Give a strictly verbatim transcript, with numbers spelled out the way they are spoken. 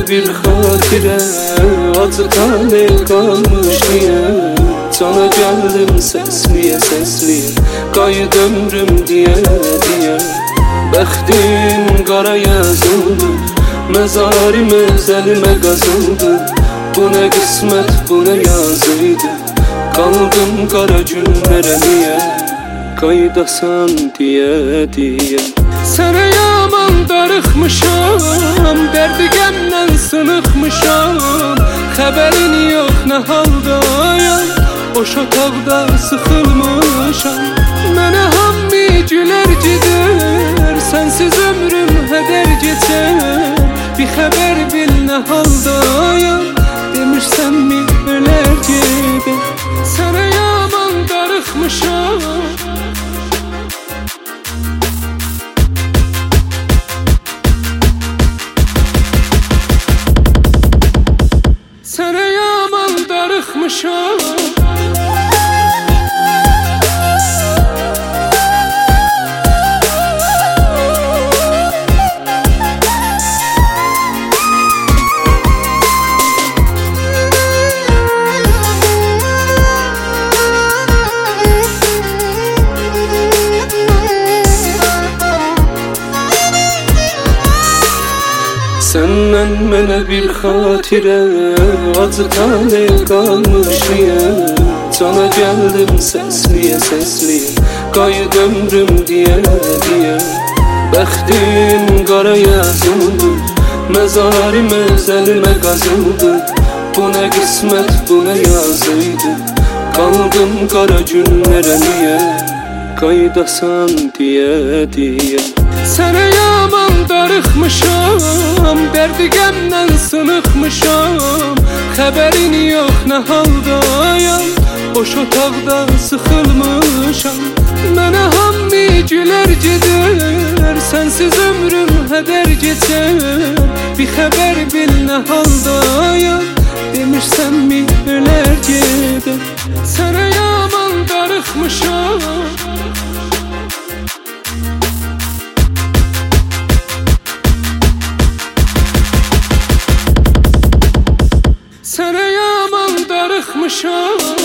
bir xatirə acı tale qalmış niyə? Cana gəldim səsliyə səsliyə, qayıd ömrüm deyə deyə. Bəxtim qara yazıldı, məzarim əzəlimə qazıldı. Bu nə qismət, bu nə yazıydı, qaldım qara günlərə niyə? Qayıdasan deyə deyə. Sənə yaman darıxmışam, dərdi qəmdən sınıxmışam. Xəbərin yox nə haldayam, boş otaqda sıxılmışam. Mənə hammi gülər gedir, sənsiz ömrüm hədər keçər. Bir xəbər bil nə haldayam, demirsən mi ölər gedir. Sənə yaman darıxmışam, sənə yaman darıxmışam. Səndən mənə bir xatirə acı tale qalmış niyə? Cana gəldim səsliyə səsliyə, qayıd ömrüm deyə deyə. Bəxtim qara yazıldı, məzarim əzəlimə qazıldı. Bu nə qismət, bu nə yazıydı, qaldım qara günlərə niyə? Qayıdasan deyə deyə. Sənə yaman darıxmışam, dərdi qəmdən sınıxmışam. Xəbərin yox nə haldayam, boş otaqda sıxılmışam. Mənə hammi gülər gedir, sənsiz ömrüm hədər keçər. Bir xəbər bil nə haldayam, demirsən mi ölər gedir. Sənə yaman darıxmışam, sənə yaman darıxmışam.